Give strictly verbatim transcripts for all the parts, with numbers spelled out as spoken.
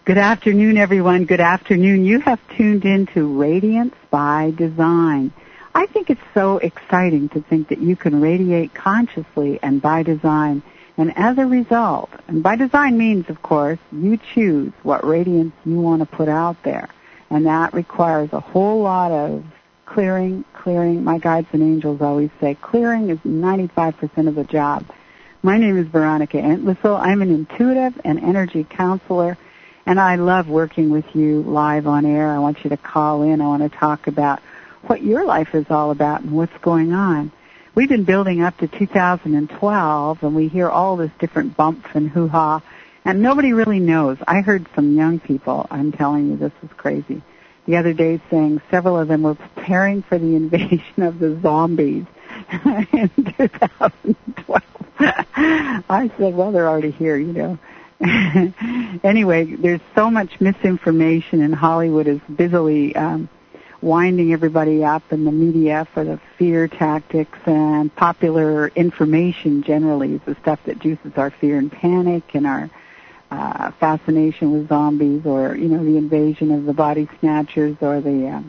Good afternoon, everyone. Good afternoon. You have tuned into Radiance by Design. I think it's so exciting to think that you can radiate consciously and by design. And as a result, and by design means, of course, you choose what radiance you want to put out there. And that requires a whole lot of clearing, clearing. My guides and angels always say clearing is ninety-five percent of the job. My name is Veronica Entwistle. I'm an intuitive and energy counselor. And I love working with you live on air. I want you to call in. I want to talk about what your life is all about and what's going on. We've been building up to two thousand twelve, and we hear all this different bumps and hoo-ha, and nobody really knows. I heard some young people, I'm telling you, this is crazy, the other day saying several of them were preparing for the invasion of the zombies in two thousand twelve. I said, well, they're already here, you know. Anyway, there's so much misinformation, and Hollywood is busily um, winding everybody up in the media for the fear tactics, and popular information generally is the stuff that juices our fear and panic and our uh, fascination with zombies, or, you know, the invasion of the body snatchers, or the... Um,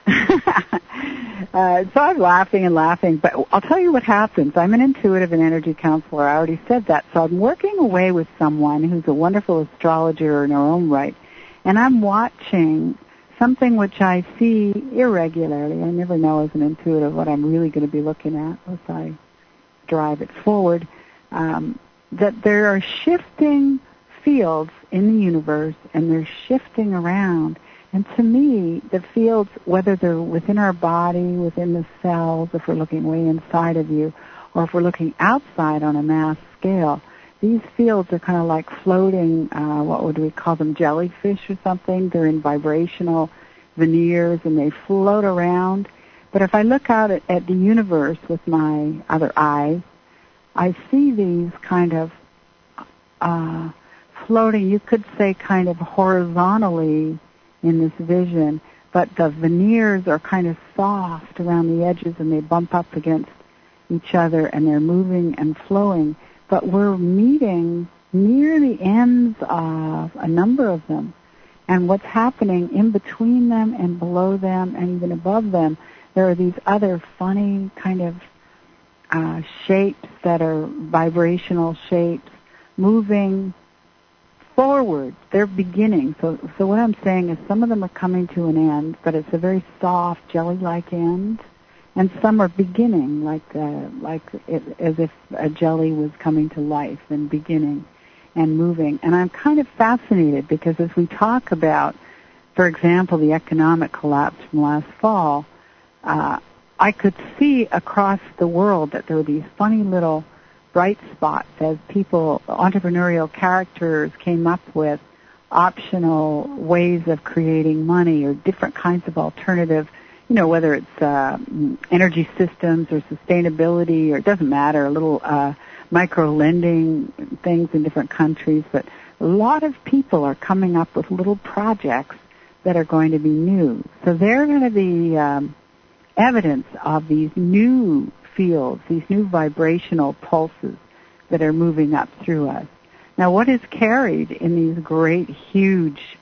uh, so I'm laughing and laughing, but I'll tell you what happens. I'm an intuitive and energy counselor. I already said that. So I'm working away with someone who's a wonderful astrologer in her own right, and I'm watching something which I see irregularly. I never know as an intuitive what I'm really going to be looking at as I drive it forward, um, that there are shifting fields in the universe, and they're shifting around. And to me, the fields, whether they're within our body, within the cells, if we're looking way inside of you, or if we're looking outside on a mass scale, these fields are kind of like floating, uh, what would we call them, jellyfish or something. They're in vibrational veneers, and they float around. But if I look out at, at the universe with my other eye, I see these kind of uh, floating, you could say kind of horizontally, in this vision, but the veneers are kind of soft around the edges, and they bump up against each other, and they're moving and flowing. But we're meeting near the ends of a number of them, and what's happening in between them and below them and even above them, there are these other funny kind of uh, shapes that are vibrational shapes moving forward. They're beginning. So so what I'm saying is some of them are coming to an end, but it's a very soft, jelly-like end, and some are beginning, like uh, like it, as if a jelly was coming to life and beginning and moving. And I'm kind of fascinated because as we talk about, for example, the economic collapse from last fall, uh, I could see across the world that there were these funny little bright spots as people, entrepreneurial characters came up with optional ways of creating money or different kinds of alternative, you know, whether it's uh, energy systems or sustainability, or it doesn't matter, a little uh, micro-lending things in different countries. But a lot of people are coming up with little projects that are going to be new. So they're going to be um, evidence of these new fields, these new vibrational pulses that are moving up through us. Now, what is carried in these great, huge,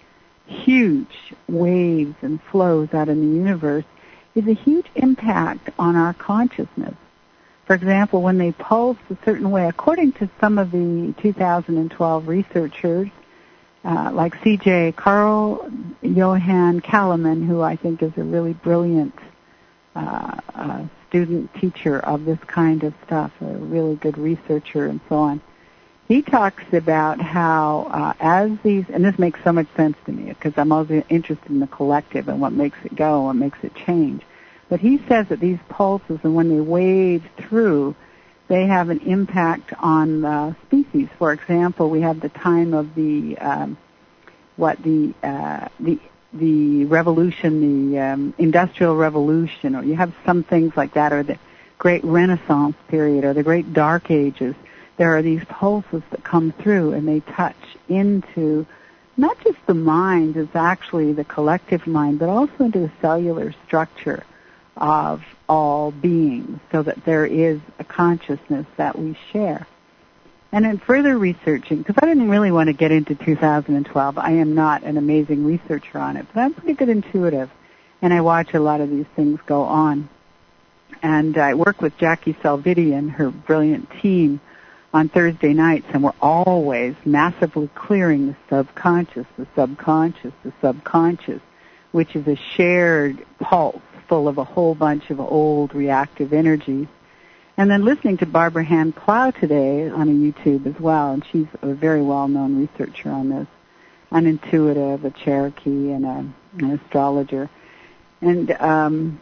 huge waves and flows out in the universe is a huge impact on our consciousness. For example, when they pulse a certain way, according to some of the two thousand twelve researchers, uh, like C J Carl Johan Kalaman, who I think is a really brilliant uh, uh, student teacher of this kind of stuff, a really good researcher and so on. He talks about how uh, as these, and this makes so much sense to me because I'm always interested in the collective and what makes it go, what makes it change. But he says that these pulses, and when they wave through, they have an impact on the species. For example, we have the time of the, um, what, the, uh, the, the revolution, the um, industrial revolution, or you have some things like that, or the great Renaissance period, or the great Dark Ages. There are these pulses that come through, and they touch into not just the mind, it's actually the collective mind, but also into the cellular structure of all beings, so that there is a consciousness that we share. And in further researching, because I didn't really want to get into two thousand twelve, I am not an amazing researcher on it, but I'm pretty good intuitive, and I watch a lot of these things go on. And I work with Jackie Salviti and her brilliant team on Thursday nights, and we're always massively clearing the subconscious, the subconscious, the subconscious, which is a shared pulse full of a whole bunch of old reactive energies. And then listening to Barbara Hand Clow today on a YouTube as well, and she's a very well-known researcher on this, an intuitive, a Cherokee, and a, an astrologer. And um,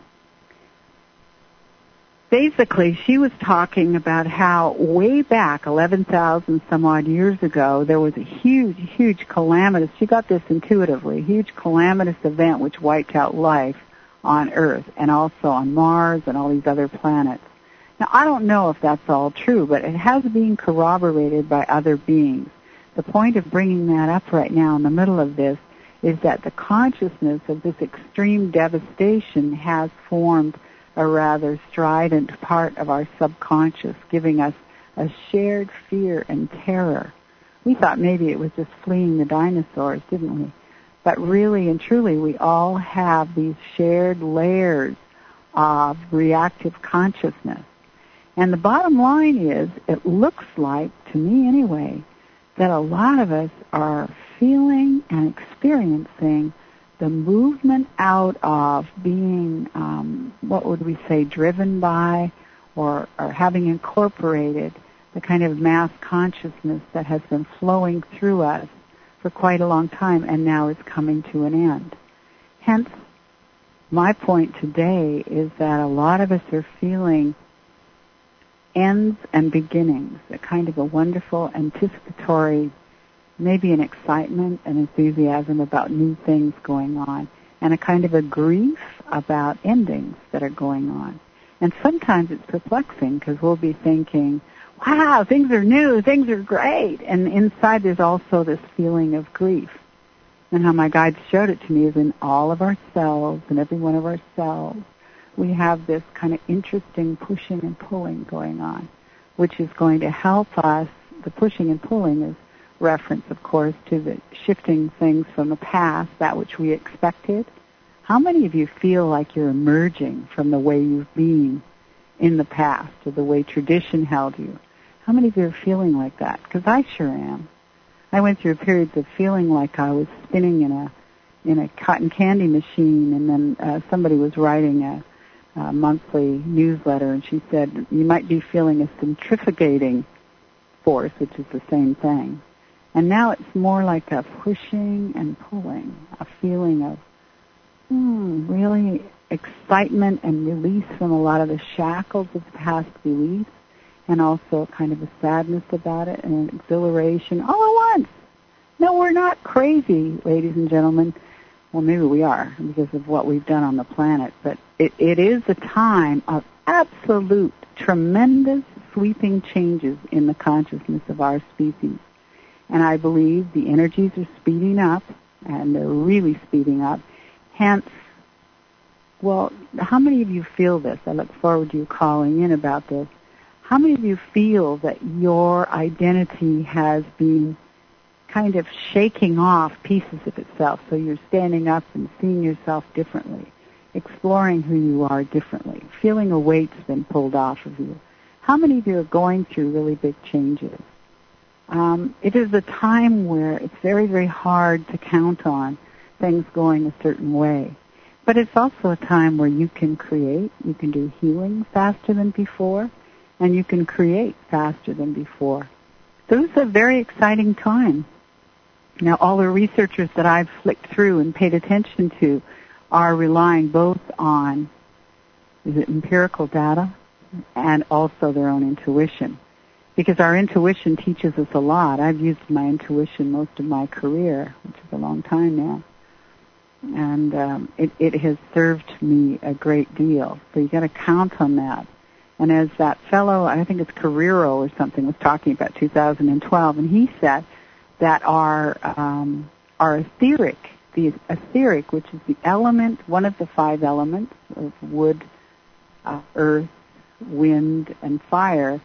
basically she was talking about how way back, eleven thousand some odd years ago, there was a huge, huge calamitous, she got this intuitively, a huge calamitous event which wiped out life on Earth and also on Mars and all these other planets. Now, I don't know if that's all true, but it has been corroborated by other beings. The point of bringing that up right now in the middle of this is that the consciousness of this extreme devastation has formed a rather strident part of our subconscious, giving us a shared fear and terror. We thought maybe it was just fleeing the dinosaurs, didn't we? But really and truly, we all have these shared layers of reactive consciousness. And the bottom line is, it looks like, to me anyway, that a lot of us are feeling and experiencing the movement out of being, um, what would we say, driven by or, or having incorporated the kind of mass consciousness that has been flowing through us for quite a long time and now is coming to an end. Hence, my point today is that a lot of us are feeling ends and beginnings, a kind of a wonderful anticipatory, maybe an excitement and enthusiasm about new things going on, and a kind of a grief about endings that are going on. And sometimes it's perplexing because we'll be thinking, wow, things are new, things are great, and inside there's also this feeling of grief. And how my guides showed it to me is in all of our cells, in every one of our cells, we have this kind of interesting pushing and pulling going on, which is going to help us. The pushing and pulling is reference, of course, to the shifting things from the past, that which we expected. How many of you feel like you're emerging from the way you've been in the past or the way tradition held you? How many of you are feeling like that? Because I sure am. I went through periods of feeling like I was spinning in a in a cotton candy machine, and then uh, somebody was writing a Uh, monthly newsletter, and she said, you might be feeling a centrifugating force, which is the same thing. And now it's more like a pushing and pulling, a feeling of hmm, really excitement and release from a lot of the shackles of the past beliefs, and also kind of a sadness about it and an exhilaration all at once. No, we're not crazy, ladies and gentlemen. Well, maybe we are because of what we've done on the planet, but it, it is a time of absolute, tremendous, sweeping changes in the consciousness of our species. And I believe the energies are speeding up, and they're really speeding up. Hence, well, how many of you feel this? I look forward to you calling in about this. How many of you feel that your identity has been kind of shaking off pieces of itself, so you're standing up and seeing yourself differently, exploring who you are differently, feeling a weight's been pulled off of you? How many of you are going through really big changes? Um, it is a time where it's very, very hard to count on things going a certain way. But it's also a time where you can create, you can do healing faster than before, and you can create faster than before. So it's a very exciting time. Now, all the researchers that I've flicked through and paid attention to are relying both on is it empirical data and also their own intuition. Because our intuition teaches us a lot. I've used my intuition most of my career, which is a long time now. And um, it, it has served me a great deal. So you got to count on that. And as that fellow, I think it's Carrero or something, was talking about two thousand twelve, and he said that our um, our etheric, the etheric, which is the element, one of the five elements of wood, uh, earth, wind, and fire,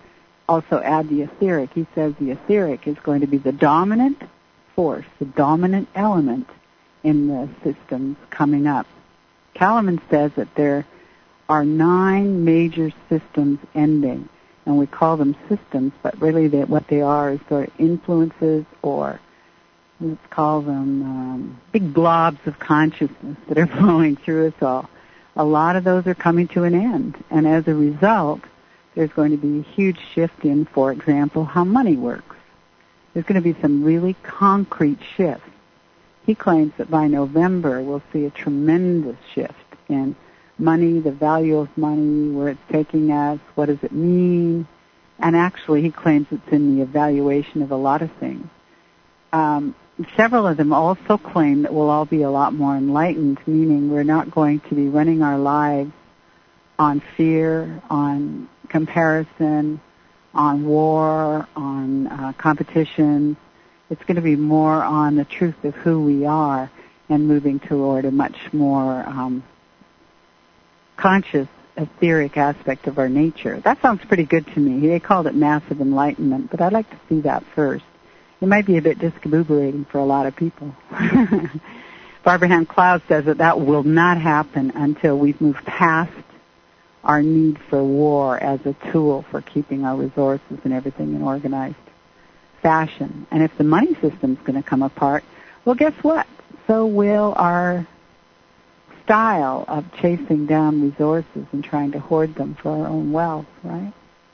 also add the etheric. He says the etheric is going to be the dominant force, the dominant element in the systems coming up. Kalaman says that there are nine major systems ending, and we call them systems, but really they, what they are is sort of influences, or let's call them um, big blobs of consciousness that are flowing through us all. A lot of those are coming to an end, and as a result, there's going to be a huge shift in, for example, how money works. There's going to be some really concrete shifts. He claims that by November we'll see a tremendous shift in money, the value of money, where it's taking us, what does it mean, and actually he claims it's in the evaluation of a lot of things. Um, several of them also claim that we'll all be a lot more enlightened, meaning we're not going to be running our lives on fear, on comparison, on war, on uh, competition. It's going to be more on the truth of who we are and moving toward a much more um, conscious, etheric aspect of our nature. That sounds pretty good to me. They called it massive enlightenment, but I'd like to see that first. It might be a bit discombobulating for a lot of people. Barbara Hand Cloud says that that will not happen until we've moved past our need for war as a tool for keeping our resources and everything in organized fashion. And if the money system's going to come apart, well, guess what? So will our style of chasing down resources and trying to hoard them for our own wealth, right?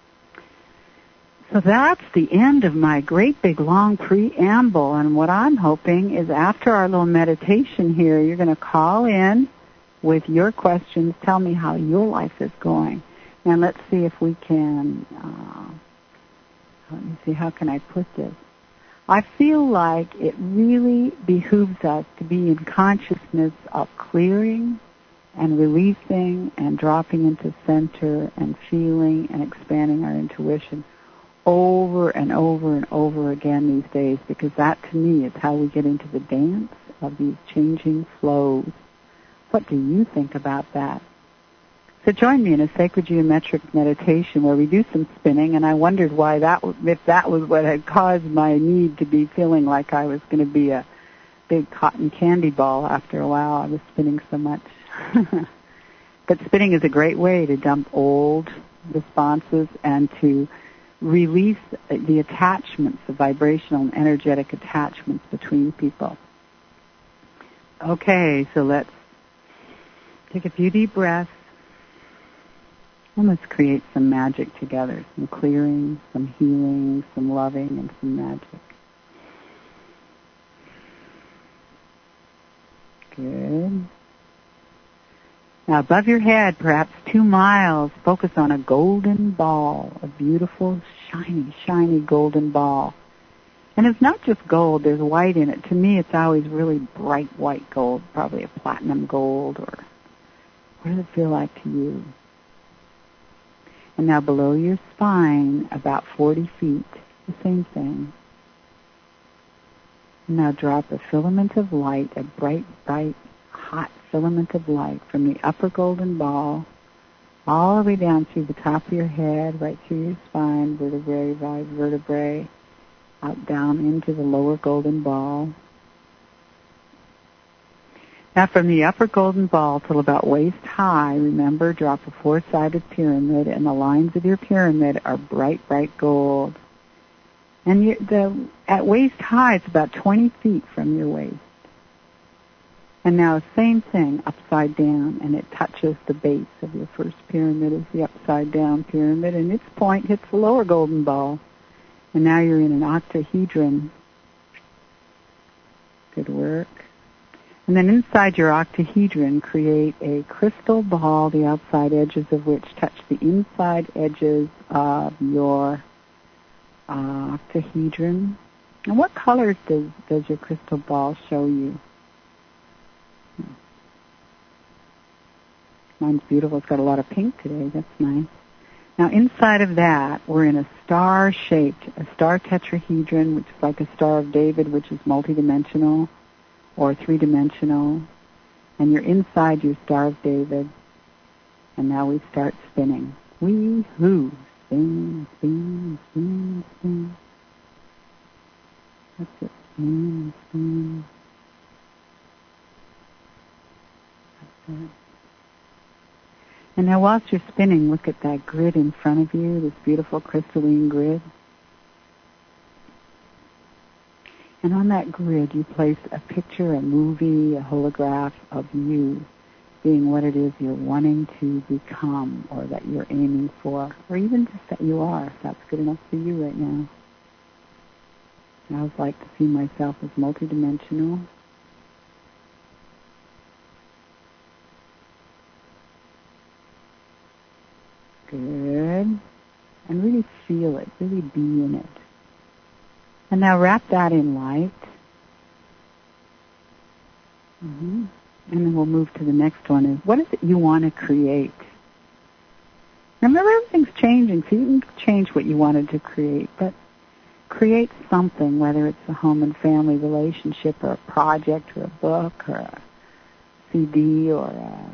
So that's the end of my great big long preamble, and what I'm hoping is after our little meditation here, you're going to call in with your questions. Tell me how your life is going. And let's see if we can, uh, let me see, how can I put this? I feel like it really behooves us to be in consciousness of clearing and releasing and dropping into center and feeling and expanding our intuition over and over and over again these days, because that to me is how we get into the dance of these changing flows. What do you think about that? So join me in a sacred geometric meditation where we do some spinning, and I wondered why that, if that was what had caused my need to be feeling like I was going to be a big cotton candy ball after a while. I was spinning so much. But spinning is a great way to dump old responses and to release the attachments, the vibrational and energetic attachments between people. Okay, so let's take a few deep breaths. And let's create some magic together, some clearing, some healing, some loving, and some magic. Good. Now above your head, perhaps two miles, focus on a golden ball, a beautiful, shiny, shiny golden ball. And it's not just gold, there's white in it. To me, it's always really bright white gold, probably a platinum gold, or what does it feel like to you? And now below your spine, about forty feet, the same thing. And now drop a filament of light, a bright, bright, hot filament of light from the upper golden ball all the way down through the top of your head, right through your spine, vertebrae by vertebrae, out down into the lower golden ball. Now from the upper golden ball till about waist high, remember, drop a four-sided pyramid, and the lines of your pyramid are bright, bright gold. And you, the, at waist high, it's about twenty feet from your waist. And now same thing, upside down, and it touches the base of your first pyramid as the upside down pyramid, and its point hits the lower golden ball. And now you're in an octahedron. Good work. And then inside your octahedron, create a crystal ball, the outside edges of which touch the inside edges of your uh, octahedron. And what colors does, does your crystal ball show you? Mine's beautiful. It's got a lot of pink today. That's nice. Now inside of that, we're in a star-shaped, a star tetrahedron, which is like a Star of David, which is multidimensional or three-dimensional, and you're inside your Star of David, and now we start spinning. Wee-hoo, spin, spin, spin, spin. That's it. Spin, spin. That's it. And now whilst you're spinning, look at that grid in front of you, this beautiful crystalline grid. And on that grid, you place a picture, a movie, a holograph of you being what it is you're wanting to become or that you're aiming for, or even just that you are, if that's good enough for you right now. I always like to see myself as multidimensional. Good. And really feel it, really be in it. And now wrap that in light. Mm-hmm. And then we'll move to the next one. Is what is it you want to create? Remember, everything's changing, so you can change what you wanted to create, but create something, whether it's a home and family relationship or a project or a book or a C D or a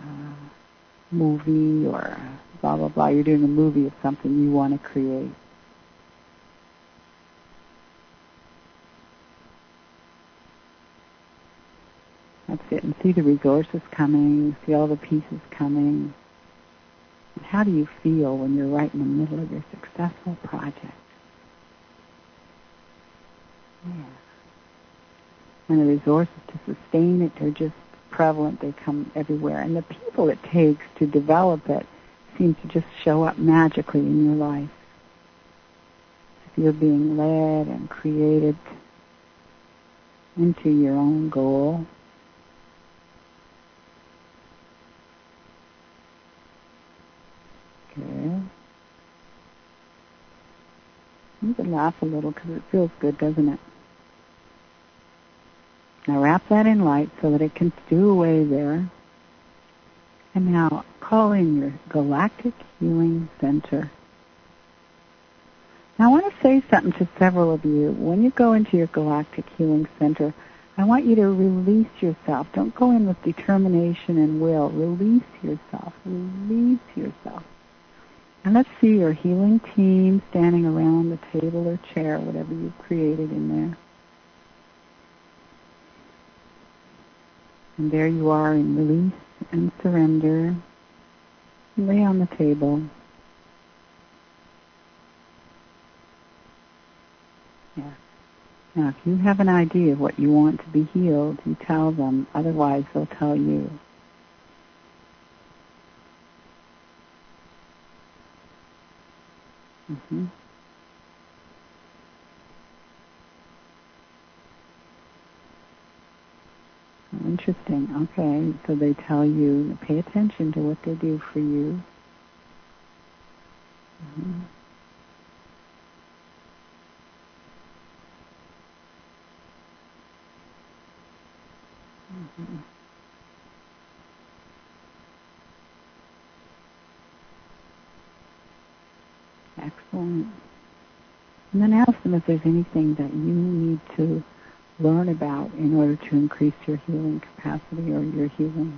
movie or blah, blah, blah. You're doing a movie of something you want to create. That's it. And see the resources coming, see all the pieces coming. And how do you feel when you're right in the middle of your successful project? Yeah. And the resources to sustain it are just prevalent. They come everywhere. And the people it takes to develop it seem to just show up magically in your life. If you're being led and created into your own goal. Good. You can laugh a little because it feels good, doesn't it? Now wrap that in light so that it can stew away there. And now call in your Galactic Healing Center. Now I want to say something to several of you. When you go into your Galactic Healing Center, I want you to release yourself. Don't go in with determination and will. Release yourself. Release yourself. And let's see your healing team standing around the table or chair, whatever you've created in there. And there you are in release and surrender. Lay on the table. Yeah. Now, if you have an idea of what you want to be healed, you tell them. Otherwise, they'll tell you. Mm-hmm. Interesting. Okay, so they tell you, pay attention to what they do for you. Mm-hmm. Mm-hmm. Excellent. And then ask them if there's anything that you need to learn about in order to increase your healing capacity or your healing.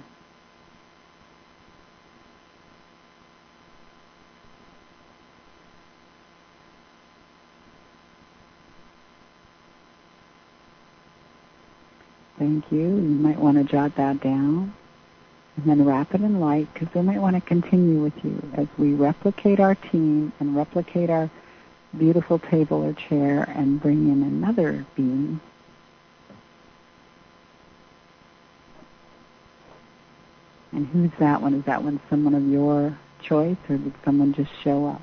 Thank you. You might want to jot that down and then wrap it in light because they might want to continue with you as we replicate our team and replicate our beautiful table or chair and bring in another being. And who's that one? Is that one someone of your choice or did someone just show up?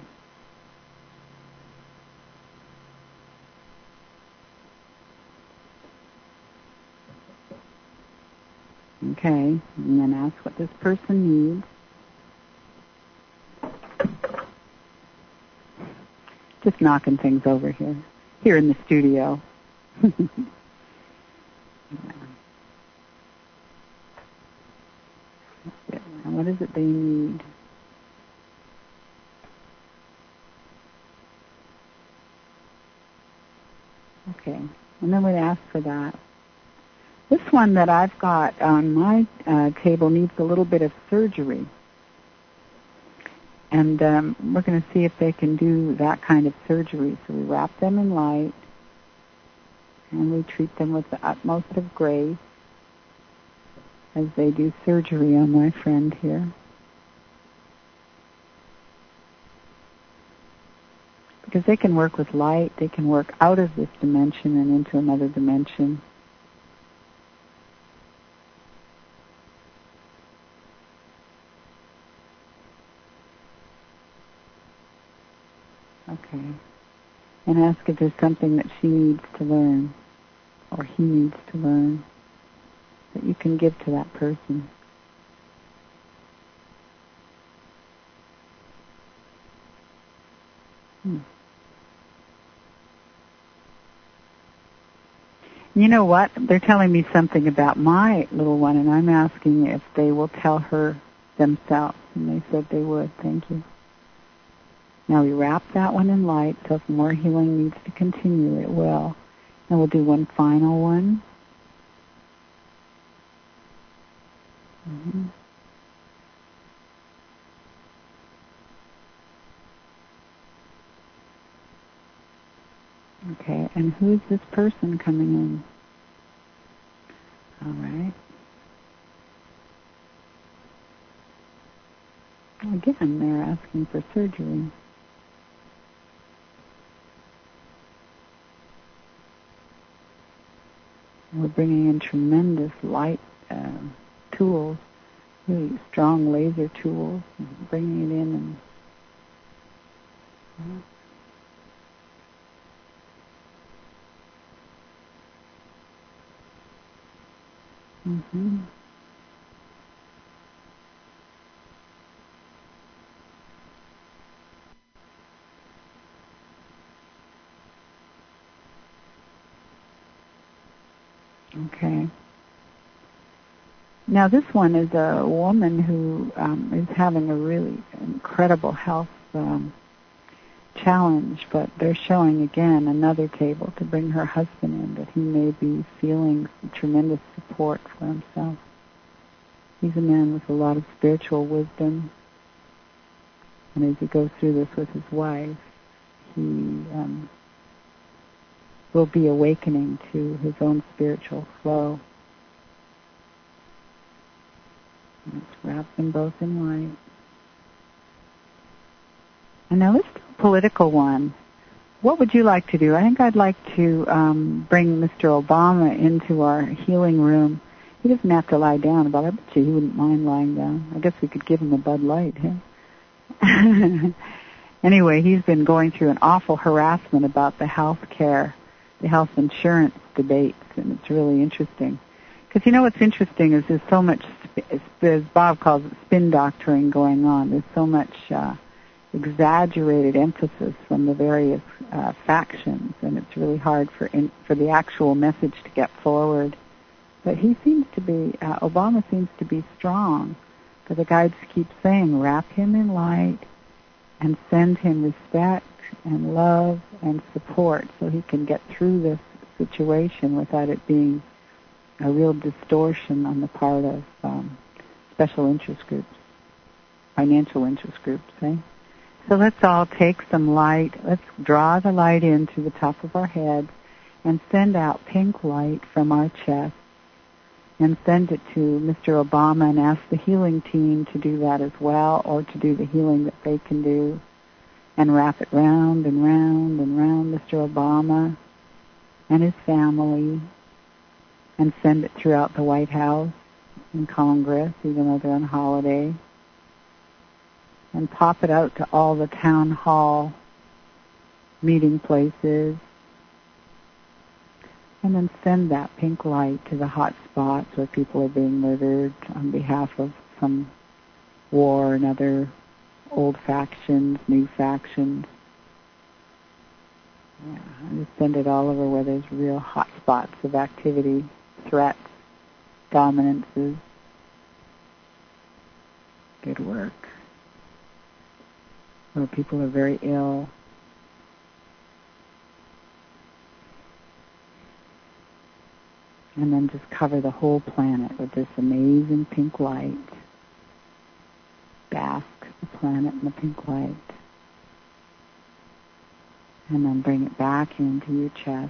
Okay, and then ask what this person needs. Just knocking things over here, here in the studio. Yeah. And what is it they need? Okay, and then we'd ask for that. This one that I've got on my uh, table needs a little bit of surgery. And um, we're going to see if they can do that kind of surgery. So we wrap them in light, and we treat them with the utmost of grace as they do surgery on my friend here. Because they can work with light, they can work out of this dimension and into another dimension. Okay. And ask if there's something that she needs to learn, or he needs to learn, that you can give to that person. Hmm. You know what? They're telling me something about my little one, and I'm asking if they will tell her themselves. And they said they would. Thank you. Now we wrap that one in light, so if more healing needs to continue, it will. And we'll do one final one. Mm-hmm. Okay, and who's this person coming in? All right. Again, they're asking for surgery. We're bringing in tremendous light uh, tools, really strong laser tools, and bringing it in and uh, Mm-hmm. Okay. Now this one is a woman who um, is having a really incredible health um, challenge, but they're showing again another table to bring her husband in, that he may be feeling tremendous support for himself. He's a man with a lot of spiritual wisdom, and as he goes through this with his wife, he um, will be awakening to his own spiritual flow. Let's wrap them both in light. And now let's do a political one. What would you like to do? I think I'd like to um, bring Mister Obama into our healing room. He doesn't have to lie down, but I bet you he wouldn't mind lying down. I guess we could give him a Bud Light, huh? Anyway, he's been going through an awful harassment about the health care, the health insurance debates, and it's really interesting. Because you know what's interesting is there's so much, as Bob calls it, spin doctoring going on. There's so much uh, exaggerated emphasis from the various uh, factions, and it's really hard for in, for the actual message to get forward. But he seems to be, uh, Obama seems to be strong, because the guides keep saying, wrap him in light and send him respect and love and support so he can get through this situation without it being a real distortion on the part of um, special interest groups, financial interest groups, eh? So let's all take some light. Let's draw the light in through the top of our heads and send out pink light from our chest and send it to Mister Obama and ask the healing team to do that as well, or to do the healing that they can do, and wrap it round and round and round Mister Obama and his family, and send it throughout the White House and Congress, even though they're on holiday, and pop it out to all the town hall meeting places, and then send that pink light to the hot spots where people are being murdered on behalf of some war and other old factions, new factions. Yeah, and just send it all over where there's real hot spots of activity, threats, dominances. Good work. Where people are very ill. And then just cover the whole planet with this amazing pink light. Bask the planet and the pink light. And then bring it back into your chest.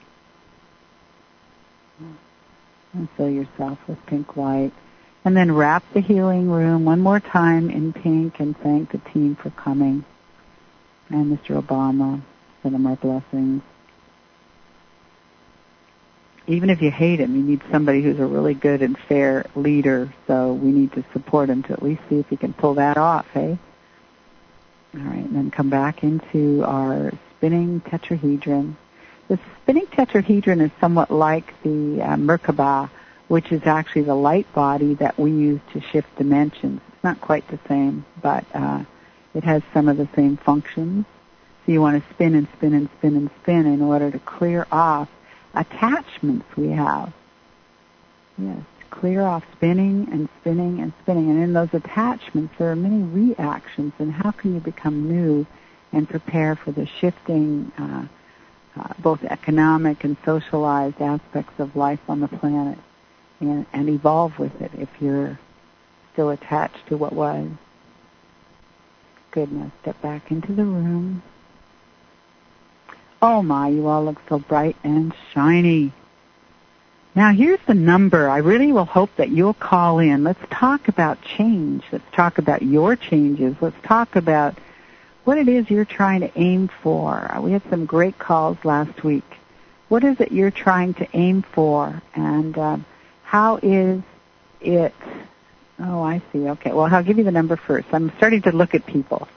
And fill yourself with pink light. And then wrap the healing room one more time in pink and thank the team for coming. And Mister Obama, send him our blessings. Even if you hate him, you need somebody who's a really good and fair leader, so we need to support him to at least see if he can pull that off, hey? All right, and then come back into our spinning tetrahedron. The spinning tetrahedron is somewhat like the uh, Merkaba, which is actually the light body that we use to shift dimensions. It's not quite the same, but uh, it has some of the same functions. So you want to spin and spin and spin and spin in order to clear off attachments we have. Yes, clear off spinning and spinning and spinning. And in those attachments, there are many reactions. And how can you become new and prepare for the shifting, uh, uh, both economic and socialized aspects of life on the planet, and, and evolve with it if you're still attached to what was? Good. Now step back into the room. Oh my, you all look so bright and shiny. Now here's the number. I really will hope that you'll call in. Let's talk about change. Let's talk about your changes. Let's talk about what it is you're trying to aim for. We had some great calls last week. What is it you're trying to aim for? And um, how is it? Oh, I see. Okay. Well, I'll give you the number first. I'm starting to look at people.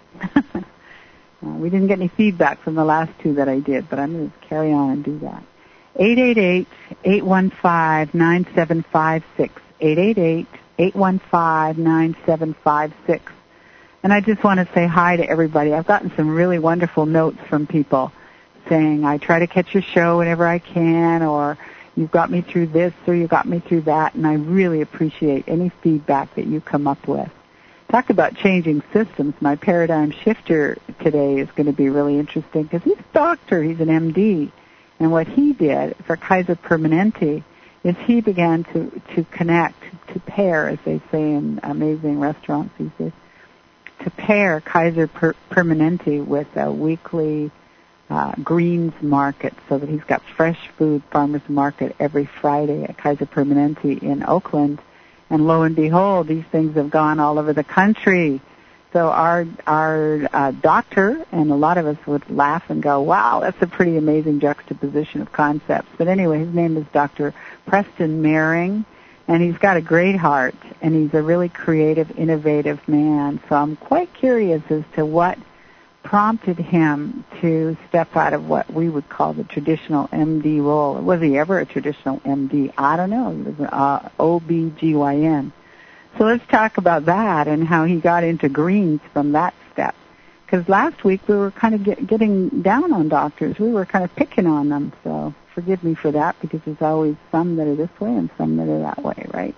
Uh, we didn't get any feedback from the last two that I did, but I'm going to carry on and do that. eight eight eight, eight one five, nine seven five six. eight eight eight, eight one five, nine seven five six. And I just want to say hi to everybody. I've gotten some really wonderful notes from people saying, I try to catch your show whenever I can, or you've got me through this, or you got me through that, and I really appreciate any feedback that you come up with. Talk about changing systems. My paradigm shifter today is going to be really interesting because he's a doctor. He's an M D. And what he did for Kaiser Permanente is he began to, to connect, to pair, as they say in amazing restaurants these days, to pair Kaiser per- Permanente with a weekly uh, greens market so that he's got fresh food farmers market every Friday at Kaiser Permanente in Oakland. And lo and behold, these things have gone all over the country. So our our uh, doctor, and a lot of us would laugh and go, wow, that's a pretty amazing juxtaposition of concepts. But anyway, his name is Doctor Preston Mehring, and he's got a great heart, and he's a really creative, innovative man. So I'm quite curious as to what prompted him to step out of what we would call the traditional M D role. Was he ever a traditional M D? I don't know. He was an uh, O B G Y N. So let's talk about that and how he got into greens from that step. Because last week we were kind of get, getting down on doctors. We were kind of picking on them. So forgive me for that, because there's always some that are this way and some that are that way, right?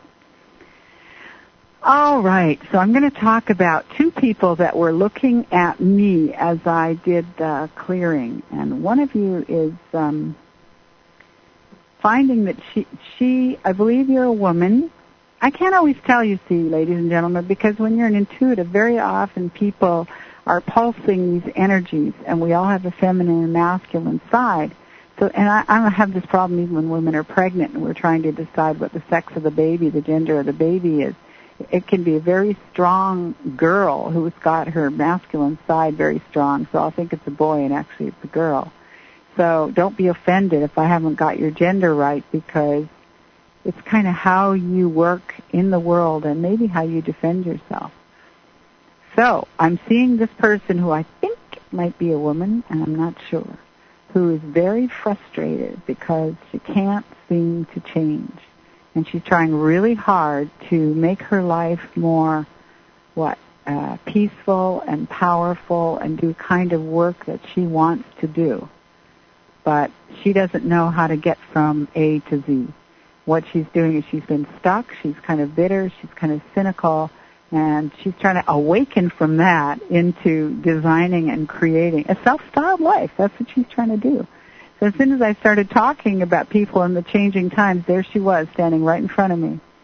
All right, so I'm going to talk about two people that were looking at me as I did the clearing. And one of you is um, finding that she, she, I believe you're a woman. I can't always tell, you see, ladies and gentlemen, because when you're an intuitive, very often people are pulsing these energies, and we all have a feminine and masculine side. So, and I, I have this problem even when women are pregnant and we're trying to decide what the sex of the baby, the gender of the baby is. It can be a very strong girl who's got her masculine side very strong, so I'll think it's a boy and actually it's a girl. So don't be offended if I haven't got your gender right, because it's kind of how you work in the world and maybe how you defend yourself. So I'm seeing this person who I think might be a woman, and I'm not sure, who is very frustrated because she can't seem to change. And she's trying really hard to make her life more, what, uh, peaceful and powerful and do kind of work that she wants to do. But she doesn't know how to get from A to Z. What she's doing is she's been stuck, she's kind of bitter, she's kind of cynical, and she's trying to awaken from that into designing and creating a self-styled life. That's what she's trying to do. So as soon as I started talking about people in the changing times, there she was standing right in front of me.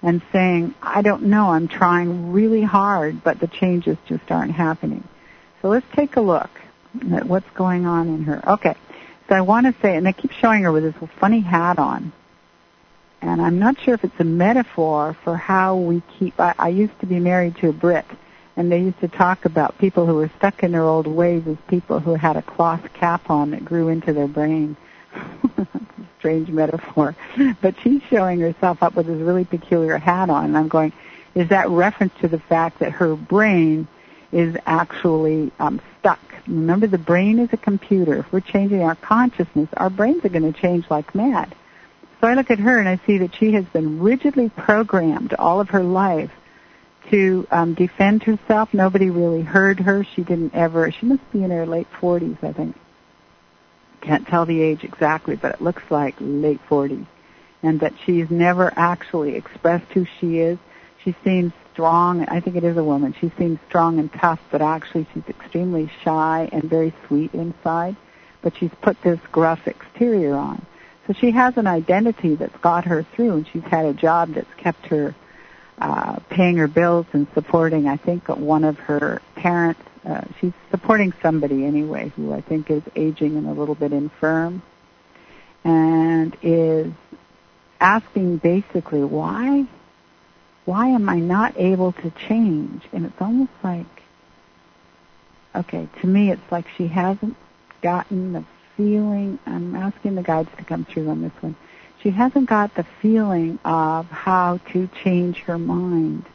and saying, I don't know, I'm trying really hard, but the changes just aren't happening. So let's take a look at what's going on in her. Okay, so I want to say, and I keep showing her with this funny hat on, and I'm not sure if it's a metaphor for how we keep, I, I used to be married to a Brit, and they used to talk about people who were stuck in their old ways as people who had a cloth cap on that grew into their brain. Strange metaphor. But she's showing herself up with this really peculiar hat on, and I'm going, is that reference to the fact that her brain is actually um, stuck? Remember, the brain is a computer. If we're changing our consciousness, our brains are going to change like mad. So I look at her and I see that she has been rigidly programmed all of her life to um, defend herself. Nobody really heard her. She didn't ever, she must be in her late forties, I think. Can't tell the age exactly, but it looks like late forties. And that she's never actually expressed who she is. She seems strong. I think it is a woman. She seems strong and tough, but actually she's extremely shy and very sweet inside. But she's put this gruff exterior on. So she has an identity that's got her through, and she's had a job that's kept her uh, paying her bills and supporting, I think, one of her parents. Uh, she's supporting somebody anyway who I think is aging and a little bit infirm, and is asking basically, why? Why am I not able to change? And it's almost like, okay, to me it's like she hasn't gotten the feeling, I'm asking the guides to come through on this one, she hasn't got the feeling of how to change her mind.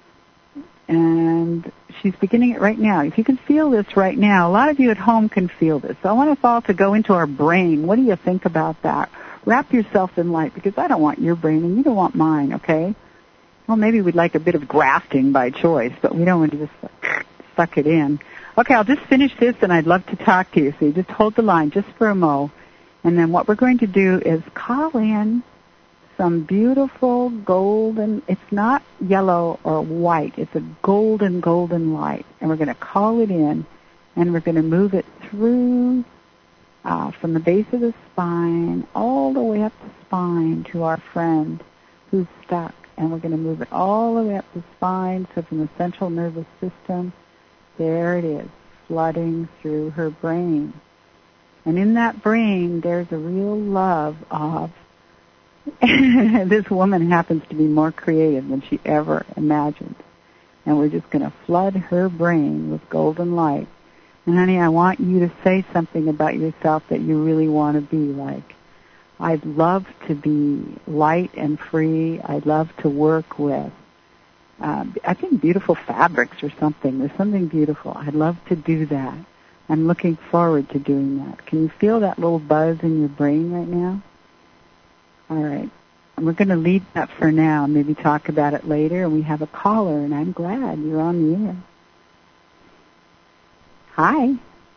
And she's beginning it right now. If you can feel this right now, a lot of you at home can feel this. So I want us all to go into our brain. What do you think about that? Wrap yourself in light, because I don't want your brain and you don't want mine, okay? Well, maybe we'd like a bit of grafting by choice, but we don't want to just suck it in. Okay, I'll just finish this, and I'd love to talk to you. So you just hold the line just for a mo. And then what we're going to do is call in some beautiful golden, it's not yellow or white, it's a golden, golden light. And we're going to call it in, and we're going to move it through uh, from the base of the spine all the way up the spine to our friend who's stuck. And we're going to move it all the way up the spine, so from the central nervous system, there it is, flooding through her brain. And in that brain, there's a real love of, this woman happens to be more creative than she ever imagined. And we're just going to flood her brain with golden light. And honey, I want you to say something about yourself that you really want to be like. I'd love to be light and free. I'd love to work with, uh, I think, beautiful fabrics or something. There's something beautiful. I'd love to do that. I'm looking forward to doing that. Can you feel that little buzz in your brain right now? All right. And we're going to leave that for now, maybe talk about it later. And we have a caller, and I'm glad you're on the air. Hi.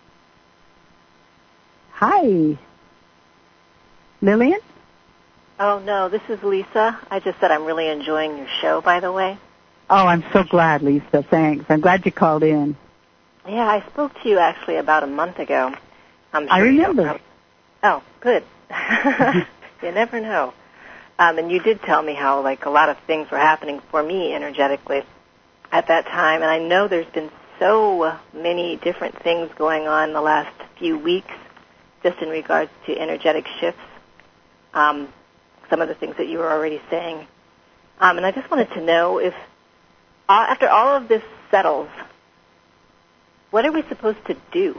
Hi. Lillian? Oh, no, this is Lisa. I just said I'm really enjoying your show, by the way. Oh, I'm so glad, Lisa. Thanks. I'm glad you called in. Yeah, I spoke to you actually about a month ago. I'm sure I remember. You know, oh, good. You never know. Um, and you did tell me how, like, a lot of things were happening for me energetically at that time. And I know there's been so many different things going on in the last few weeks just in regards to energetic shifts. Um, some of the things that you were already saying. Um, and I just wanted to know if, uh, after all of this settles, what are we supposed to do?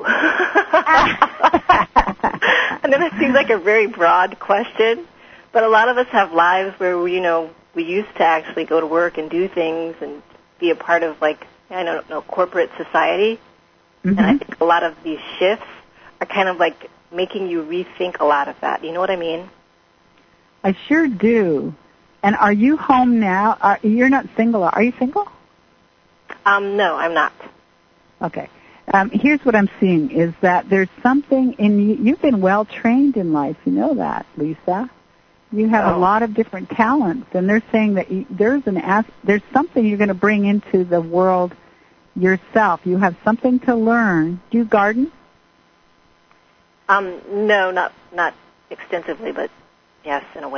And then it seems like a very broad question, but a lot of us have lives where we, you know, we used to actually go to work and do things and be a part of, like, I don't know, corporate society. Mm-hmm. And I think a lot of these shifts are kind of like making you rethink a lot of that. You know what I mean? I sure do. And are you home now? Are, you're not single. Are you single? Um, no, I'm not. Okay. Um, here's what I'm seeing is that there's something in you. You've been well trained in life. You know that, Lisa. You have oh. a lot of different talents, and they're saying that you, there's an as, there's something you're going to bring into the world yourself. You have something to learn. Do you garden? Um, no, not not extensively, but yes, in a way.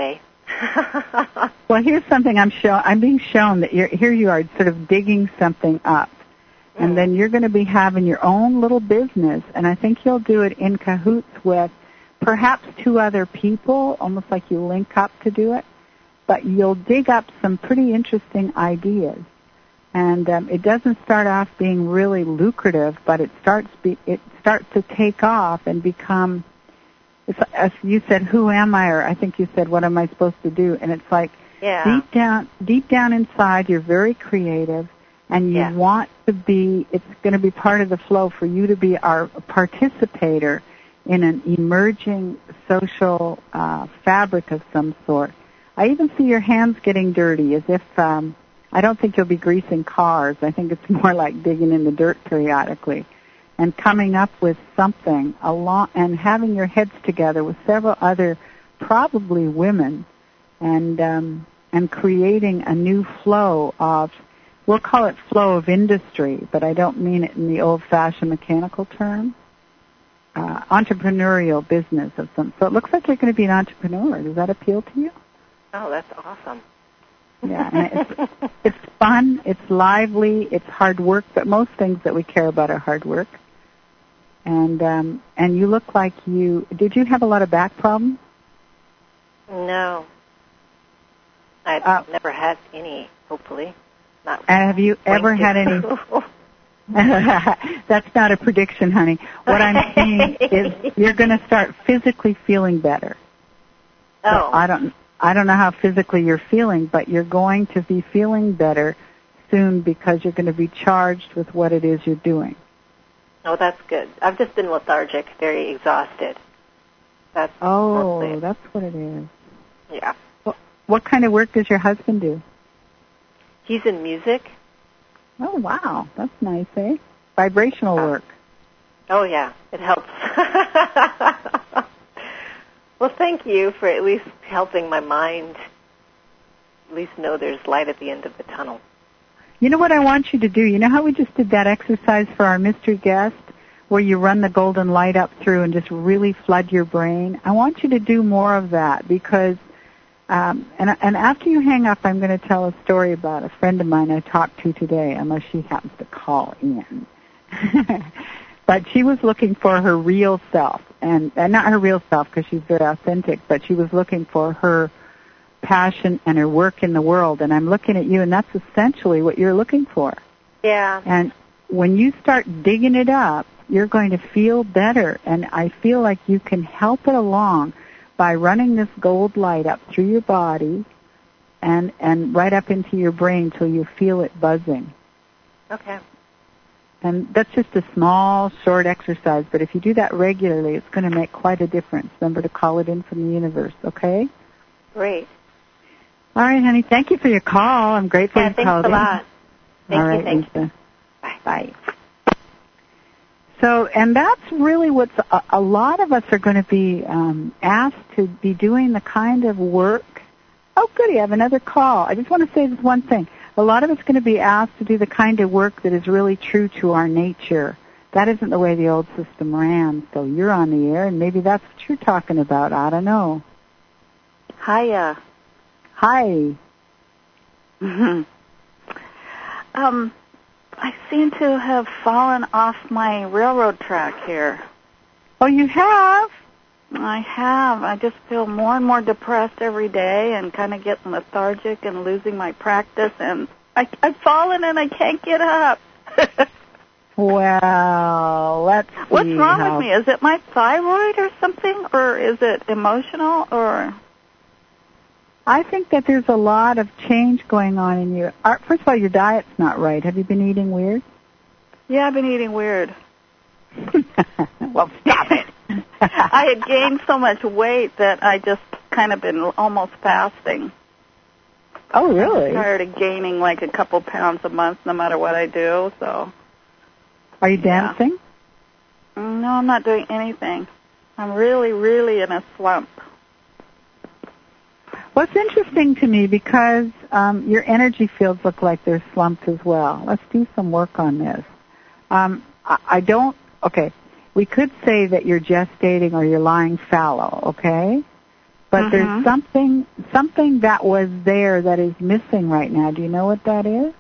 Well, here's something I'm show. I'm being shown that you're here. You are sort of digging something up, mm. and then you're going to be having your own little business. And I think you'll do it in cahoots with perhaps two other people, almost like you link up to do it. But you'll dig up some pretty interesting ideas, and um, it doesn't start off being really lucrative, but it starts be, it starts to take off and become. It's, as you said, who am I? Or I think you said, what am I supposed to do? And it's like yeah. deep down, deep down inside, you're very creative, and you yeah. want to be. It's going to be part of the flow for you to be our participator in an emerging social uh, fabric of some sort. I even see your hands getting dirty, as if um, I don't think you'll be greasing cars. I think it's more like digging in the dirt periodically. And coming up with something along, and having your heads together with several other, probably women, and um, and creating a new flow of, we'll call it flow of industry, but I don't mean it in the old-fashioned mechanical term. Uh, entrepreneurial business of some. So it looks like you're going to be an entrepreneur. Does that appeal to you? Oh, that's awesome. Yeah, and it's, it's fun, it's lively, it's hard work, but most things that we care about are hard work. And um, and you look like you, did you have a lot of back problems? No. I've uh, never had any, hopefully. Not have you ever had any? That's not a prediction, honey. What I'm saying is you're going to start physically feeling better. Oh. So I don't I don't know how physically you're feeling, but you're going to be feeling better soon because you're going to be charged with what it is you're doing. Oh, that's good. I've just been lethargic, very exhausted. That's Oh, mostly. That's what it is. Yeah. What, what kind of work does your husband do? He's in music. Oh, wow. That's nice, eh? Vibrational oh. work. Oh, yeah. It helps. Well, thank you for at least helping my mind at least know there's light at the end of the tunnel. You know what I want you to do? You know how we just did that exercise for our mystery guest where you run the golden light up through and just really flood your brain? I want you to do more of that because, um, and, and after you hang up, I'm going to tell a story about a friend of mine I talked to today, unless she happens to call in. But she was looking for her real self, and, and not her real self because she's very authentic, but she was looking for her passion and her work in the world, and I'm looking at you, and that's essentially what you're looking for. Yeah. And when you start digging it up, you're going to feel better, and I feel like you can help it along by running this gold light up through your body and, and right up into your brain till you feel it buzzing. Okay. And that's just a small, short exercise, but if you do that regularly, it's going to make quite a difference. Remember to call it in from the universe, okay? Great. All right, honey. Thank you for your call. I'm grateful yeah, you called in. Thanks a lot. Thank All right, you, thank Lisa. you. Bye. Bye. So, and that's really what's, a, a lot of us are going to be um, asked to be doing the kind of work. Oh, goody, I have another call. I just want to say this one thing. A lot of us going to be asked to do the kind of work that is really true to our nature. That isn't the way the old system ran. So you're on the air, and maybe that's what you're talking about. I don't know. Hiya. Hi. Mm-hmm. Um, I seem to have fallen off my railroad track here. Oh, you have? I have. I just feel more and more depressed every day and kind of getting lethargic and losing my practice, and I, I've fallen and I can't get up. Well, let's see. What's wrong how... with me? Is it my thyroid or something, or is it emotional, or... I think that there's a lot of change going on in you. First of all, your diet's not right. Have you been eating weird? Yeah, I've been eating weird. Well, stop it. I had gained so much weight that I just kind of been almost fasting. Oh, really? I'm tired of gaining like a couple pounds a month no matter what I do, so... Are you dancing? Yeah. No, I'm not doing anything. I'm really, really in a slump. Well, it's interesting to me because um, your energy fields look like they're slumped as well. Let's do some work on this. Um, I, I don't, okay, we could say that you're gestating or you're lying fallow, okay? But Mm-hmm. there's something something that was there that is missing right now. Do you know what that is?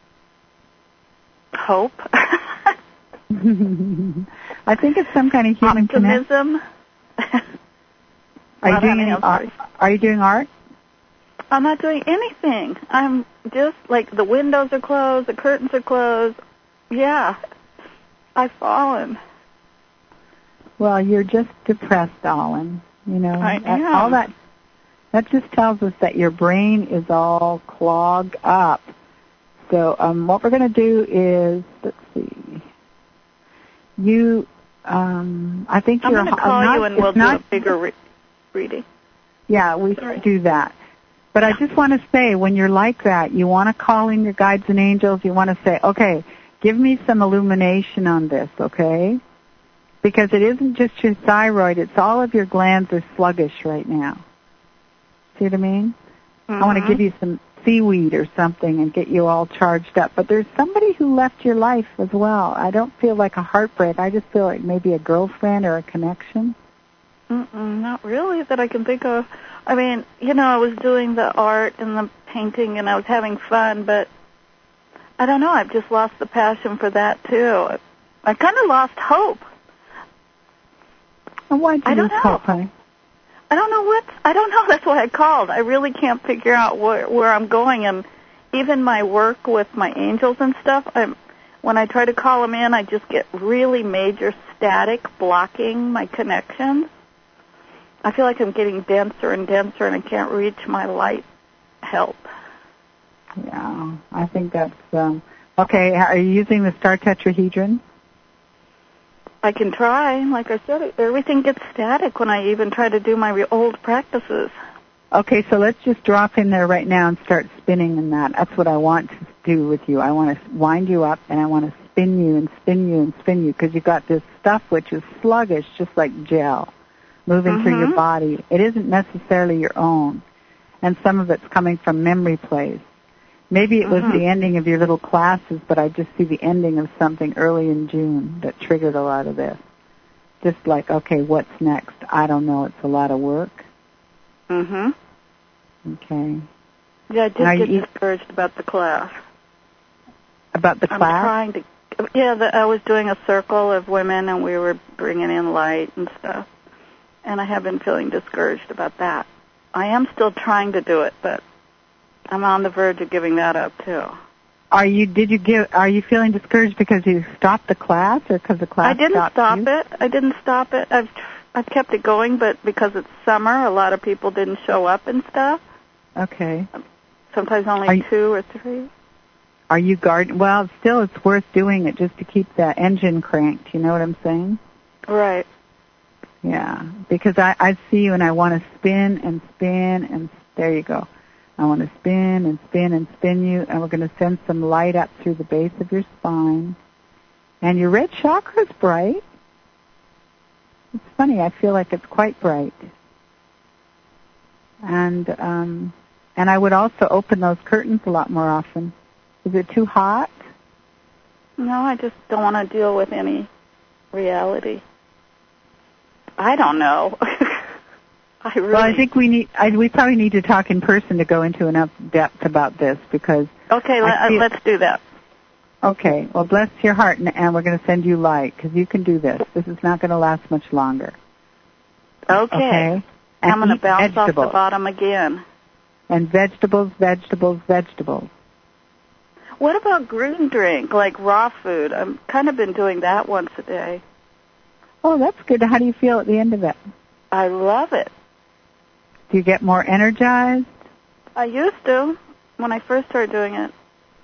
Hope. I think it's some kind of human Optimism. Are you doing any art? Are you doing art? I'm not doing anything. I'm just like the windows are closed, the curtains are closed. Yeah, I've fallen. Well, you're just depressed, Olin. You know, I am. all that. That just tells us that your brain is all clogged up. So um, what we're going to do is, let's see. You, um, I think I'm you're. I'm going to call not, you and we'll not, do a bigger re- reading. Yeah, we Sorry. do that. But I just want to say, when you're like that, you want to call in your guides and angels. You want to say, okay, give me some illumination on this, okay? Because it isn't just your thyroid. It's all of your glands are sluggish right now. See what I mean? Mm-hmm. I want to give you some seaweed or something and get you all charged up. But there's somebody who left your life as well. I don't feel like a heartbreak. I just feel like maybe a girlfriend or a connection. Mm-mm, not really that I can think of. I mean, you know, I was doing the art and the painting and I was having fun, but I don't know. I've just lost the passion for that, too. I kind of lost hope. And why'd you I don't lose know. hope, honey? I don't know what, I don't know. That's why I called. I really can't figure out where, where I'm going. And even my work with my angels and stuff, I'm, when I try to call them in, I just get really major static blocking my connections. I feel like I'm getting denser and denser, and I can't reach my light help. Yeah, I think that's, um, okay, are you using the star tetrahedron? I can try. Like I said, everything gets static when I even try to do my re- old practices. Okay, so let's just drop in there right now and start spinning in that. That's what I want to do with you. I want to wind you up, and I want to spin you and spin you and spin you, because you've got this stuff which is sluggish, just like gel, moving Mm-hmm. through your body. It isn't necessarily your own, and some of it's coming from memory plays. Maybe it was Mm-hmm. the ending of your little classes, but I just see the ending of something early in June that triggered a lot of this. Just like, okay, what's next? I don't know. It's a lot of work. Mm-hmm. Okay. Yeah, I did Now get you- discouraged about the class. About the I'm class? trying to, yeah, the, I was doing a circle of women, and we were bringing in light and stuff. And I have been feeling discouraged about that. I am still trying to do it, but I'm on the verge of giving that up too. Are you? Did you give? Are you feeling discouraged because you stopped the class, or because the class I didn't stopped stop you? it. I didn't stop it. I've I've kept it going, but because it's summer, a lot of people didn't show up and stuff. Okay. Sometimes only Are you- two or three. Are you guard? Well, still, it's worth doing it just to keep the engine cranked. You know what I'm saying? Right. Yeah. Because I I see you and I want to spin and spin and there you go. I want to spin and spin and spin you, and we're going to send some light up through the base of your spine. And your red chakra's bright. It's funny, I feel like it's quite bright. And um, and I would also open those curtains a lot more often. Is it too hot? No, I just don't want to deal with any reality. I don't know. I really. Well, I think we need. I, we probably need to talk in person to go into enough depth about this because. Okay, let, feel, let's do that. Okay. Well, bless your heart, and, and we're going to send you light because you can do this. This is not going to last much longer. Okay. Okay. And I'm going to eat bounce vegetables. off the bottom again. And vegetables, vegetables, vegetables. What about green drink, like raw food? I've kind of been doing that once a day. Oh, that's good. How do you feel at the end of it? I love it. Do you get more energized? I used to when I first started doing it.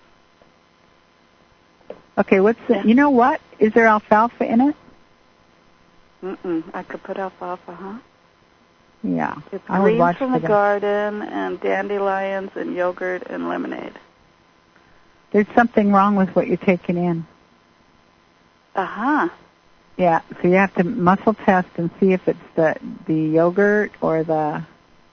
Okay, what's the, Yeah. you know what? Is there alfalfa in it? Mm-mm. I could put alfalfa, huh? Yeah. It's I would greens watch from for the that. garden and dandelions and yogurt and lemonade. There's something wrong with what you're taking in. Uh-huh. Yeah, so you have to muscle test and see if it's the the yogurt or the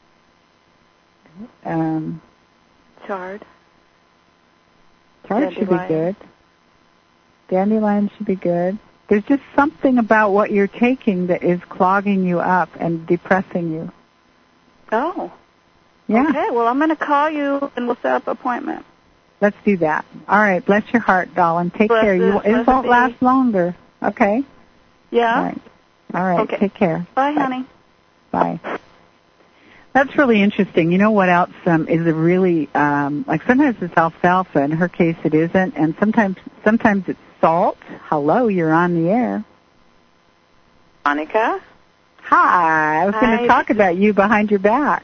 um Chard. chard should be Dandelion. good. Dandelion should be good. There's just something about what you're taking that is clogging you up and depressing you. Oh. Yeah. Okay, well, I'm going to call you and we'll set up an appointment. Let's do that. All right. Bless your heart, darling. Take Bless care. it, You, it won't be. last longer. Okay? Yeah? All right. All right. Okay. Take care. Bye, Bye, honey. Bye. That's really interesting. You know what else um, is a really, um, like sometimes it's alfalfa. In her case it isn't. And sometimes sometimes it's salt. Hello, you're on the air. Monica? Hi. I was going to talk about you behind your back.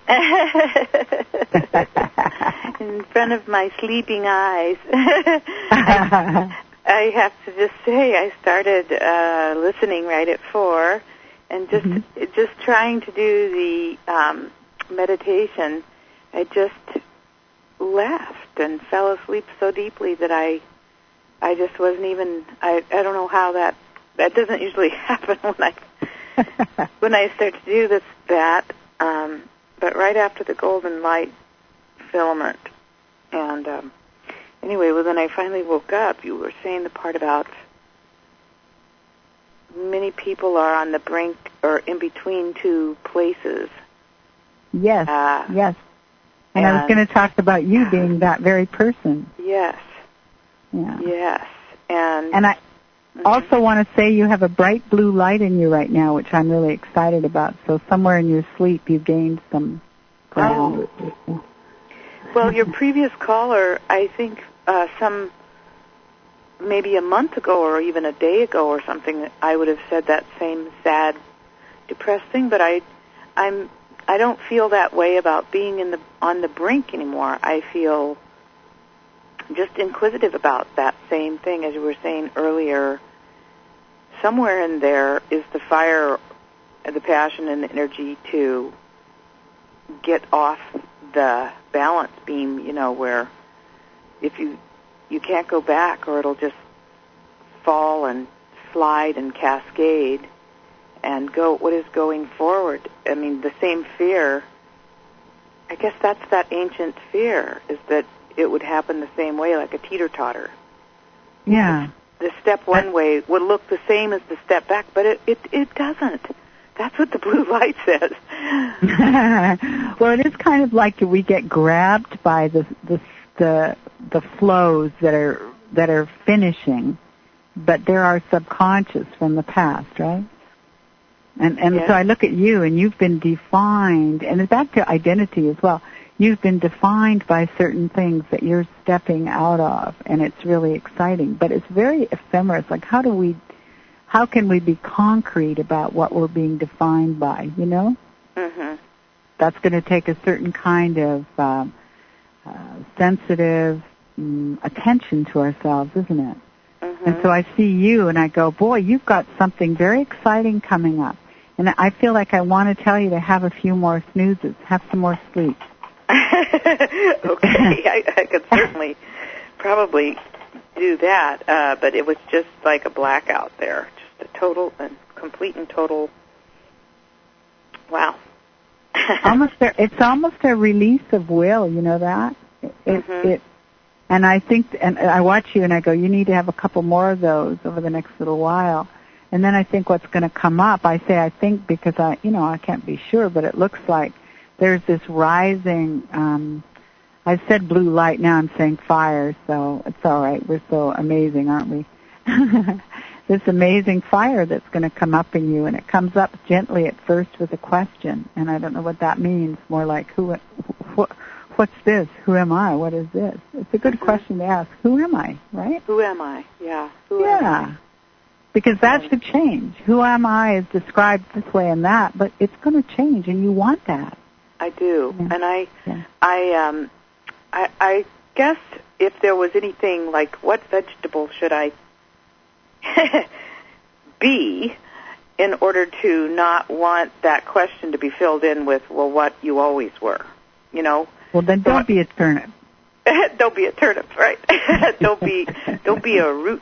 In front of my sleeping eyes. I, I have to just say I started uh, listening right at four and just mm-hmm. just trying to do the um, meditation. I just left and fell asleep so deeply that I I just wasn't even, I, I don't know how that, that doesn't usually happen when I when I start to do this, that, um, but right after the golden light filament. And um, anyway, well, then I finally woke up. You were saying the part about many people are on the brink or in between two places. Yes, uh, yes. And, and I was going to talk about you being that very person. Yes. Yeah. Yes. And, and I mm-hmm. also want to say you have a bright blue light in you right now, which I'm really excited about. So somewhere in your sleep you gained some ground. Oh. Well, your previous caller, I think uh, some, maybe a month ago or even a day ago or something, I would have said that same sad, depressed thing, but I, I'm, I don't feel that way about being in the on the brink anymore. I feel just inquisitive about that same thing, as you were saying earlier. Somewhere in there is the fire, the passion, and the energy to get off the balance beam, you know, where if you you can't go back or it'll just fall and slide and cascade and go, what is going forward? I mean, the same fear, I guess that's that ancient fear, is that it would happen the same way, like a teeter-totter. Yeah. The step one way would look the same as the step back, but it, it, it doesn't. That's what the blue light says. Well, it is kind of like we get grabbed by the the the, the flows that are that are finishing, but there are subconscious from the past, right? And and yes. so I look at you, and you've been defined, and it's back to identity as well. You've been defined by certain things that you're stepping out of, and it's really exciting. But it's very ephemeral. It's like, how do we, how can we be concrete about what we're being defined by, you know? Mm-hmm. That's going to take a certain kind of uh, uh, sensitive um, attention to ourselves, isn't it? Mm-hmm. And so I see you, and I go, boy, you've got something very exciting coming up. And I feel like I want to tell you to have a few more snoozes, have some more sleep. Okay, I, I could certainly probably do that, uh, but it was just like a blackout there, just a total and complete and total. Wow. almost, a, it's almost a release of will. You know that it, mm-hmm. it, and I think, and I watch you, and I go, you need to have a couple more of those over the next little while. And then I think what's going to come up. I say I think because I, you know, I can't be sure, but it looks like there's this rising, um, I said blue light, now I'm saying fire, so it's all right. We're so amazing, aren't we? This amazing fire that's going to come up in you, and it comes up gently at first with a question, and I don't know what that means, more like, who, wh- what's this? Who am I? What is this? It's a good mm-hmm. question to ask. Who am I, right? Who am I? Yeah. Who yeah. am I? Because that should change. Who am I is described this way and that, but it's going to change, and you want that. I do, yeah. and I, yeah. I, um, I, I guess if there was anything like, what vegetable should I be in order to not want that question to be filled in with, well, what you always were, you know? Well, then don't be a turnip. Don't be a turnip, right? don't be, don't be a root.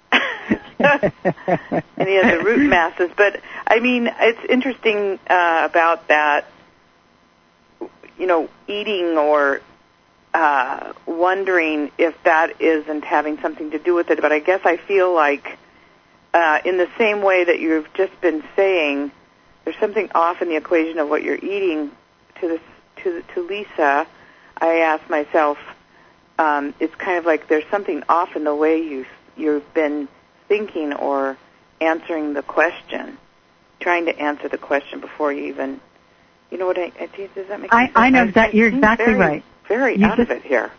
Any of the root masses, but I mean, it's interesting uh, about that. You know, eating or uh, wondering if that isn't having something to do with it. But I guess I feel like, uh, in the same way that you've just been saying, there's something off in the equation of what you're eating to this to to Lisa, I asked myself, um, it's kind of like there's something off in the way you you've been thinking or answering the question, trying to answer the question before you even, you know what I, I does that make I, sense? I know that you're exactly very, right. Very you out just, of it here.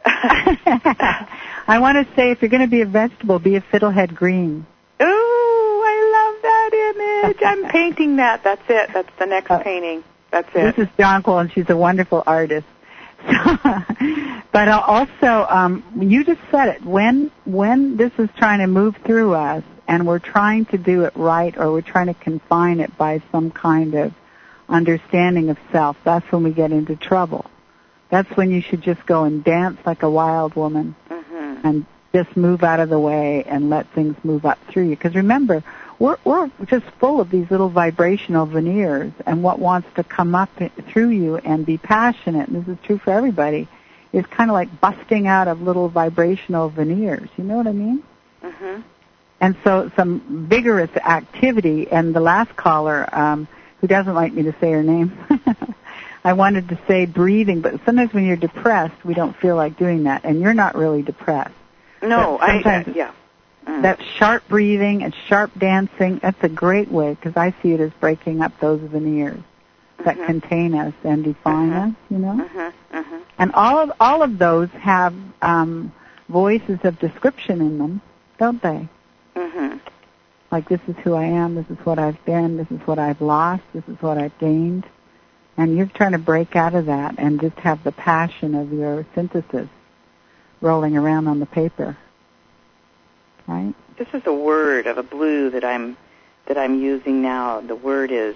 I want to say, if you're going to be a vegetable, be a fiddlehead green. Ooh, I love that image. I'm painting that. That's it. That's the next uh, painting. That's it. This is Jonquil, and she's a wonderful artist. But also, um, you just said it. When when this is trying to move through us, and we're trying to do it right, or we're trying to confine it by some kind of understanding of self, that's when we get into trouble. That's when you should just go and dance like a wild woman, mm-hmm. and just move out of the way and let things move up through you. Because remember, we're, we're just full of these little vibrational veneers, and what wants to come up through you and be passionate, and this is true for everybody, is kind of like busting out of little vibrational veneers. You know what I mean? Mm-hmm. And so some vigorous activity, and the last caller, um, who doesn't like me to say her name, I wanted to say breathing, but sometimes when you're depressed, we don't feel like doing that, and you're not really depressed. No, I, uh, yeah. Mm. That sharp breathing and sharp dancing, that's a great way, because I see it as breaking up those veneers mm-hmm. that contain us and define mm-hmm. us, you know? Mm-hmm. Mm-hmm. And all of, all of those have um, voices of description in them, don't they? Mm-hmm. Like, this is who I am, this is what I've been, this is what I've lost, this is what I've gained. And you're trying to break out of that and just have the passion of your synthesis rolling around on the paper, right? This is a word of a blue that I'm that I'm using now. The word is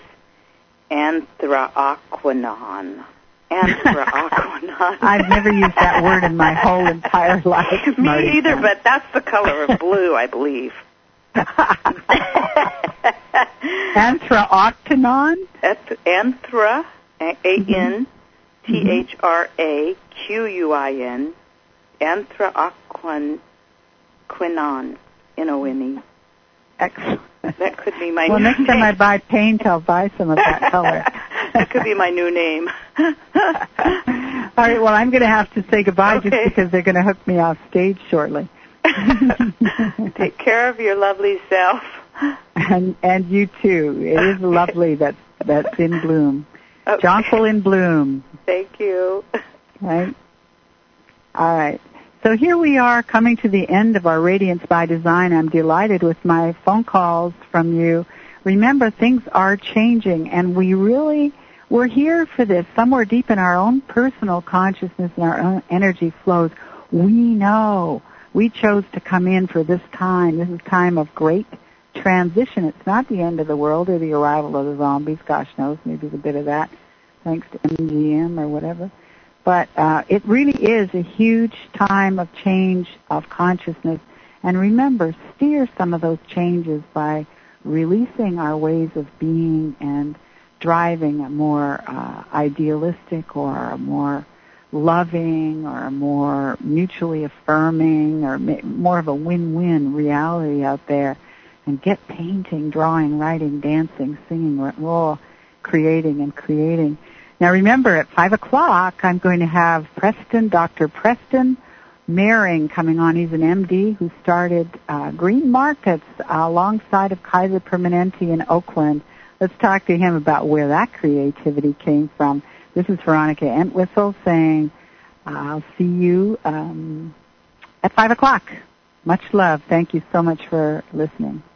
anthraquinone. Anthraquinone. I've never used that word in my whole entire life. Me either, but that's the color of blue, I believe. Anthraquinone? Anthra. A N T H R A Q U I N, anthraquinone, N O N E. Excellent. That could be my well, new next name. time I buy paint, I'll buy some of that color. That could be my new name. All right, well, I'm going to have to say goodbye okay. just because they're going to hook me off stage shortly. Take care of your lovely self. And and you, too. It is lovely that that's in bloom. Okay. Jonquil in bloom. Thank you. Right? All right. So here we are coming to the end of our Radiance by Design. I'm delighted with my phone calls from you. Remember, things are changing, and we really, we're here for this. Somewhere deep in our own personal consciousness and our own energy flows, we know. We chose to come in for this time. This is a time of great transition. It's not the end of the world or the arrival of the zombies. Gosh knows, maybe a bit of that, thanks to M G M or whatever. But uh, it really is a huge time of change of consciousness. And remember, steer some of those changes by releasing our ways of being and driving a more uh, idealistic or a more loving or a more mutually affirming or more of a win-win reality out there. And get painting, drawing, writing, dancing, singing, oh, creating and creating. Now remember, at five o'clock, I'm going to have Preston, Doctor Preston Mehring coming on. He's an M D who started uh, Green Markets uh, alongside of Kaiser Permanente in Oakland. Let's talk to him about where that creativity came from. This is Veronica Entwistle saying, I'll see you um, at five o'clock. Much love. Thank you so much for listening.